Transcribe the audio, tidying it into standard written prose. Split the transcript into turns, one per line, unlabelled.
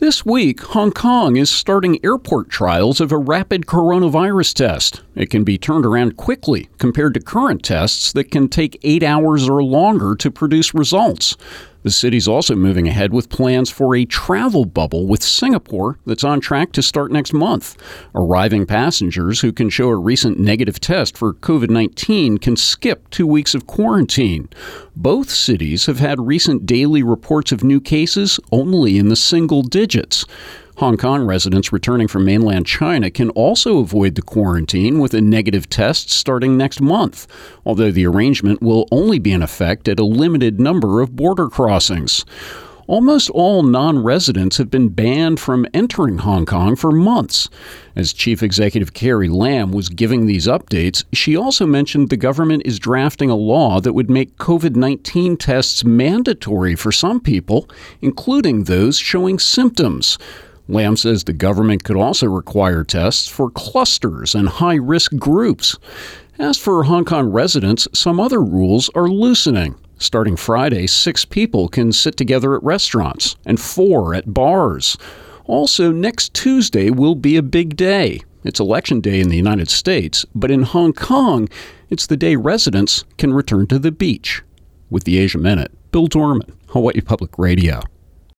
This week, Hong Kong is starting airport trials of a rapid coronavirus test. It can be turned around quickly compared to current tests that can take 8 hours or longer to produce results. The city's also moving ahead with plans for a travel bubble with Singapore that's on track to start next month. Arriving passengers who can show a recent negative test for COVID-19 can skip 2 weeks of quarantine. Both cities have had recent daily reports of new cases only in the single digits. Hong Kong residents returning from mainland China can also avoid the quarantine with a negative test starting next month, although the arrangement will only be in effect at a limited number of border crossings. Almost all non-residents have been banned from entering Hong Kong for months. As Chief Executive Carrie Lam was giving these updates, she also mentioned the government is drafting a law that would make COVID-19 tests mandatory for some people, including those showing symptoms. Lam says the government could also require tests for clusters and high-risk groups. As for Hong Kong residents, some other rules are loosening. Starting Friday, 6 people can sit together at restaurants and 4 at bars. Also, next Tuesday will be a big day. It's Election Day in the United States, but in Hong Kong, it's the day residents can return to the beach. With the Asia Minute, Bill Dorman, Hawaii Public Radio.